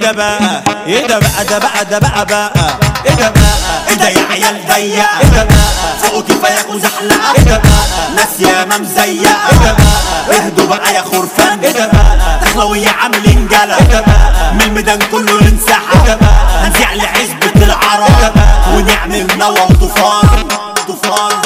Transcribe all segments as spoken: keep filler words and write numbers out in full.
ده بقى ايه ده بقى ده بقى ده بقى بقى ايه ده بقى ايه ده يا عيال ضيقة ايه ده بقى فوقوا كفاية وزحلقة ايه ده بقى ناس ياما مزيقة ايه ده بقى اهدوا بقى يا خرفان ايه ده بقى تخلوية عاملين جلا ايه ده بقى من الميدان كله ايه ننسحب ده بقى هنزيع لعزبة ايه ده العرب بقى ونعمل نوى وطوفان طوفان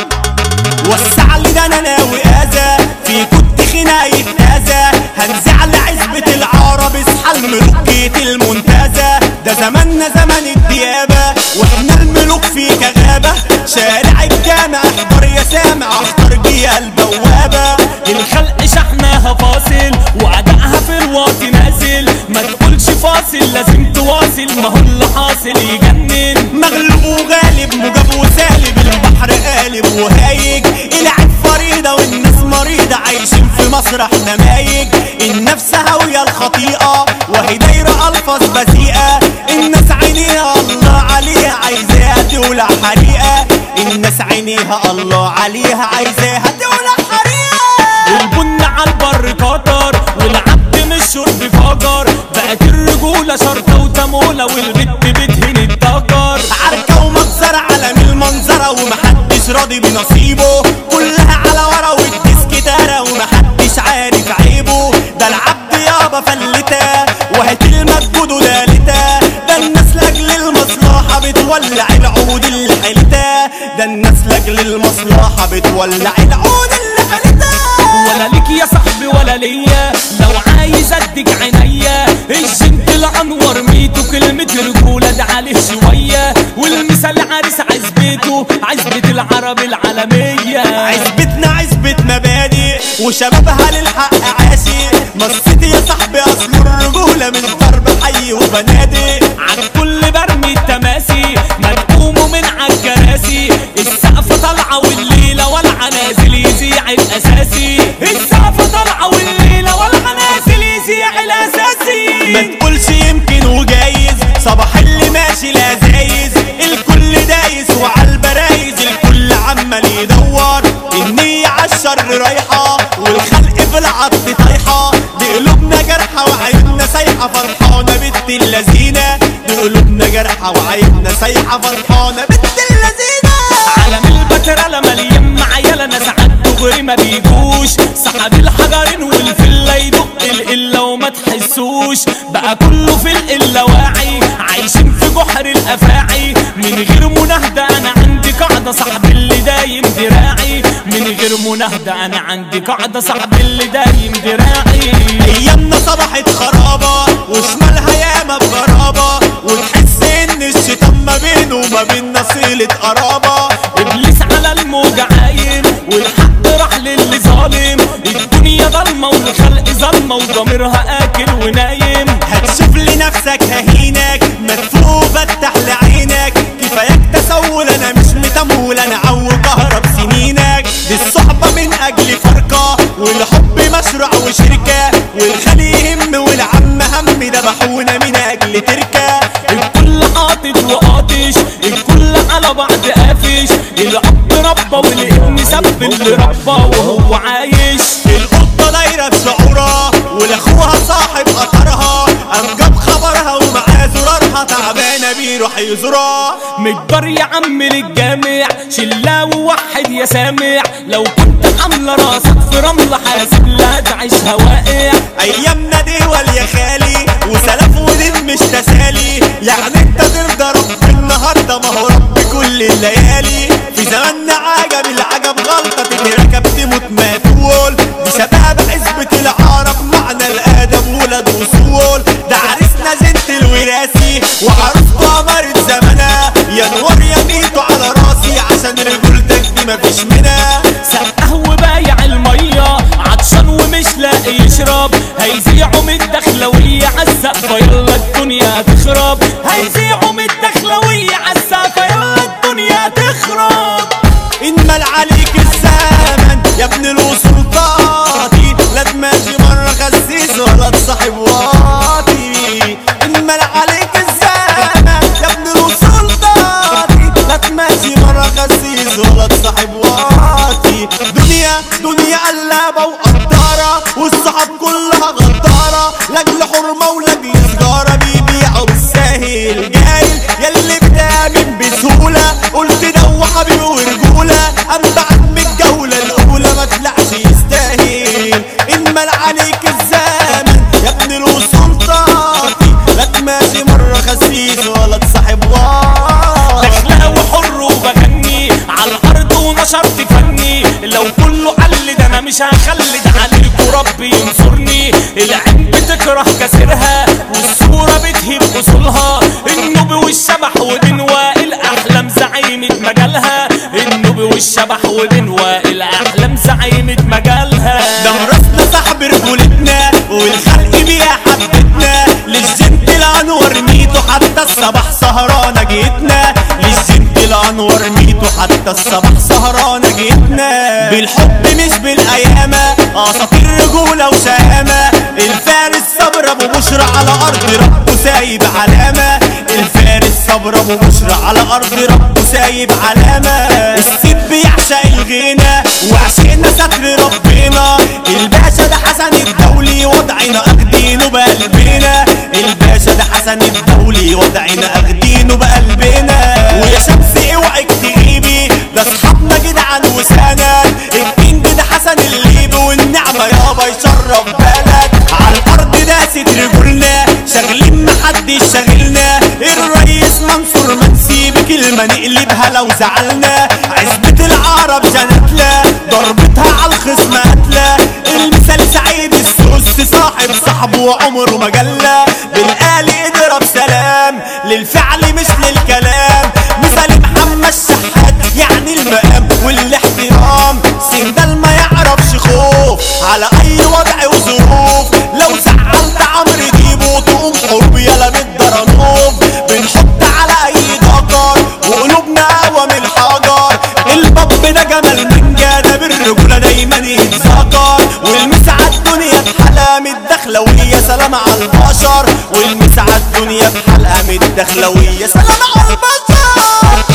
وسع لي ده انا ناوي اذى في كنت خناية اذى هنزع لعزبة العرب اصحى الملوكية المنتزه ده زماننا زمن الديابة واحنا الملوك في كغابة شارع الجامع احضر يا سامع اختار جيه البوابة الخلق شحناها فاصل وأدائها في الواطي نازل ما تقولش فاصل لازم تواصل ما هو اللي حاصل يجنن مغلوب وغالب مجاب وسالب البحر قالب وهايج العب فريدة والناس مريضة عايشين في مسرح نمايج النفس هاوية الخطيئة وهي دايرة ألفاظ بذيئة الناس عينيها الله عليها عايزاها تولع حريقة الناس عينيها الله عليها عايزاها تولع حريقة البن على البر قطر والعبد من الشرب فجر بقت الرجولة شرطة وتمولة والبت بتهن الدجر عركة ومجزرة عالم المنظرة ومحدش راضي بنصيبه كلها على ورا والديسك دارة ومحدش عارف عيبه ده العبد يابا فلتة وهات المجهود ودالتة ده الناس لاجل المصلحة بتولع العود اللي حيلتها ده الناس لاجل المصلحة بتولع العود اللي حيلتها ولا ليك يا صاحبي ولا ليا لو عايز اديك عينيا الجنت الانور ميتو كلمة رجولة ده عليه شوية والمثال عريس عزبته عزبة العرب العالمية عزبتنا عزبة مبادئ وشبابها للحق عاشي مصيتي يا صاحبي اصل الرجولة من ضرب حي وبنادق عن كل برمي التماسي ما تقوموا من عالكراسي السقف طالعة والليلة والعنازل يذيع الاساسي السقف طالعة والليلة والعنازل يذيع الاساسي ما تقولش يمكن وجايز صباح اللي ماشي لا زايز الكل دايس وعالبرايز الكل عمال يدور النية عالشر رايحة والخلق في العطف طايحة دي قلوبنا جرحة وعيوننا سايحة فرحانة بنت اللذينة دي قلوبنا جرحة وعيوننا سايحة فرحانة بنت اللذينة عالم البترالة مليان معيالة ناس عالدغري ما بيجوش سحب الحجرين والفلة يدق القلة وما تحسوش بقى كله في القلة واعي عايشين في جحر الافاعي من غير مناهدة انا عندي قاعدة صاحبي اللي دايم دراعي من غير مناهدة انا عندي قاعدة صاحبي اللي دايم دراعي ايامنا صبحت خرابة وشمالها ياما بغرابة وتحس ان الشيطان ما بينه وما بيننا صلة قرابة ابليس على الموجة عايم والحق راح للي ظالم الدنيا ضلمة والخلق ظلمة وضميرها اكل ونايم هتشوف لنفسك ههينك مدفوع فتح لعينك كفاياك تسول انا مش متمول انا عو كهرب سنينك دي الصحبة من اجل فرقة والحب مشروع وشركة والخلي يهم والعم هم دبحونا من اجل تركة الكل قاطد وقاطش الكل على بعض قافش الاب ربى والابن سب اللي ربى وهو عايش القطة دايرة بشعورها ولاخوها صاحب قطرها قام جاب خبرها ومعاه زرارها تعبانة بيروح يزورها متجر يا عم للجامع شلا ووحد يا سامع لو كنت حاملة راسك في رملة حاسب لا تعيشها واقع ايامنا دول يا خالي وسلف ودين مش تسالي يعني انت ترضى رب النهارده ما هو رب كل الليالي في زماننا عجب العجب غلطة تتركب تموت ما تقول دي شباب عزبة العرب معنى الادب ولاد وصول ده عريسنا زنت الوراثي وعروسته قمرت زمانها يا نور يا ميتو على راسي عشان رجولتك دي مفيش منها سقه وبايع المية عطشان ومش لاقي يشرب هيذيعوا من الدخلوية عالسقفة يلا الدنيا تخرب هيذيعوا من الدخلوية عالسقفة يلا الدنيا تخرب انمل عليك الزمن يا ابن الوصول طاطي لا تماشي مرة خسيس ولا تصاحب واطي انمل عليك الزمن يا ابن الوصول طاطي لا تماشي مرة خسيس ولا تصاحب واطي دنيا دنيا قلابة وقدارة والصحاب كلها غدارة لاجل حرمة ولاجل سجارة بيبيعوا لو كله قل ده انا مش هخلي ده عليكوا ربي ينصرني. العين بتكره كسرها والصورة بتهيب اصولها. النوبي والشبح وبين وائل احلام زعيمة مجالها. النوبي والشبح وبين وائل احلام زعيمة مجالها. ده راسنا صاحب رجولتنا والخلق بيها حبتنا. للجنت الانور ميتو حتى الصباح سهرانه جيتنا. للجنت الانور ميتو حتى الصباح سهرانه جيتنا. بالحب مش بالايامه اساطير رجوله وشهامه. الفارس صبر ابو بشرى على ارض ربه سايب علامه. الفارس صبر ابو بشرى على ارض ربه سايب علامه. السيد بيعشق الغنى وعشقنا ستر ربنا. الباشا ده حسن الدولي وضعنا اخدينه بقلبنا. الباشا ده حسن الدولي وضعنا اخدينه بقلبنا. ويا شمس اوعك تغيبي ده اصحابنا جدعان وسند. الكينج ده حسن الليبي والنعمه يابا يشرف بلد. على الارض داست رجولنا شاغلين محدش شاغلنا. الرئيس منصور منسيب كلمه نقلبها لو زعلنا. عزبة العرب جنتلا ضربتها على الخصم قتله. المثال سعيد السوس صاحب صاحبه وعمره مجله. بالآلي اضرب سلام للفعل مش للكلام. مثال محمد شحات يعني المقام والاحترام. سندال ما يعرفش خوف على اي وضع وظروف. لو زعلت عمرو ديبو تقوم حب يلا بالدرنوف. بنحط على اي ضجر وقلوبنا اقوى من الحجر. الباب ده جمال من جاده بالرجوله دايما يتذكر. والمسعى الدنيا بحلقه متداخله وهي سلام على البشر. والمسعى الدنيا بحلقه متداخله وهي سلام على البشر.